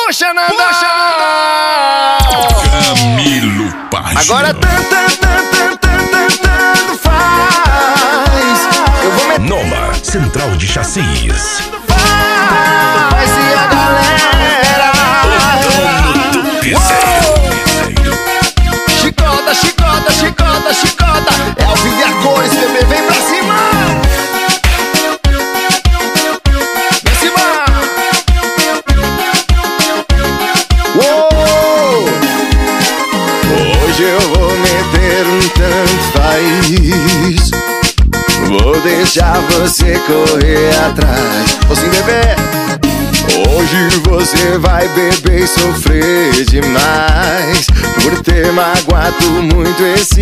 Puxa, Nandão! Camilo Página. Agora tanto faz. Eu vou meter. Noma Central de Chassis. Faz e a galera. Chicota, chicota, chicota, chicota. É ao vivo e a cores, bebê, vem pra cima. Vem cima. Uou. Hoje eu vou meter tanto faz. Vou deixar você correr atrás. Assim, bebê. Hoje você vai beber e sofrer demais por ter magoado muito esse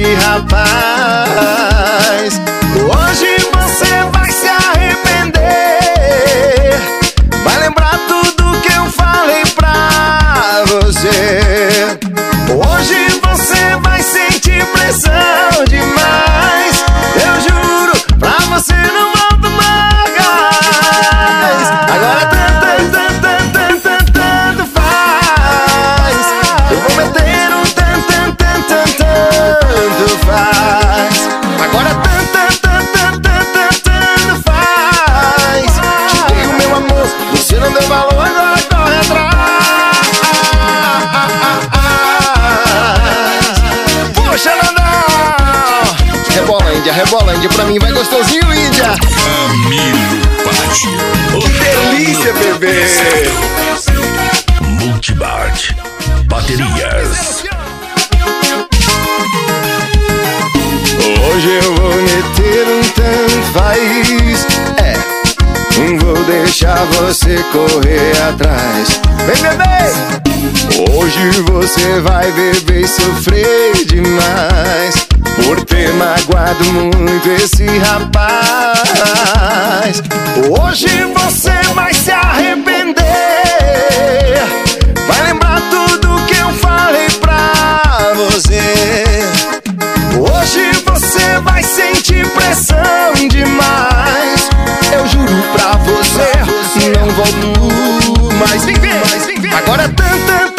rapaz. Hoje você vai se arrepender. Vai lembrar tudo que eu falei pra você. Hoje você vai sentir pressão demais. Eu juro, pra você não volta mais. Agora tanto faz. Eu vou meter tanto faz. Agora tanto faz. Te dei o meu amor, você não deu valor, agora corre atrás. Puxa, Nandão! Rebola, Índia, pra mim vai gostosinho, Índia. Camilo Página. Que delícia, bebê. Multibart Baterias. Hoje eu vou meter tanto faz. Vou deixar você correr atrás. Vem, bebê. Hoje você vai beber e sofrer demais por ter magoado muito esse rapaz. Hoje você vai se arrepender. Vai lembrar tudo que eu falei pra você. Hoje você vai sentir pressão demais. Eu juro pra você, não volto mais. Vem ver. Agora tanto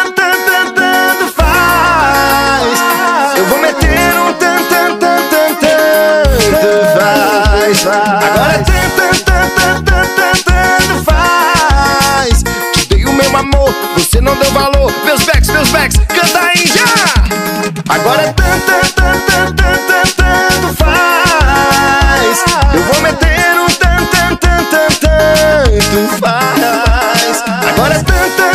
faz. Eu vou meter tanto faz. Agora tanto faz. Te dei o meu amor, você não deu valor. Meus backs, canta aí já. Agora tanto faz. Eu vou meter tanto faz. Agora tanto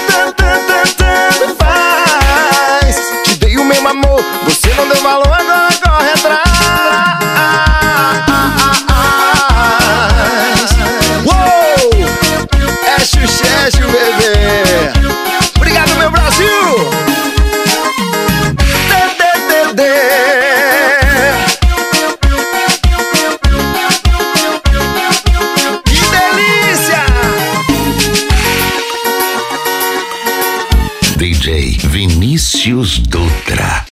faz. Te dei o meu amor, você não deu valor, agora corre atrás. Uou! É Xuxexo, bebê. Obrigado, meu Brasil. Que delícia! DJ Vinícius Dutra.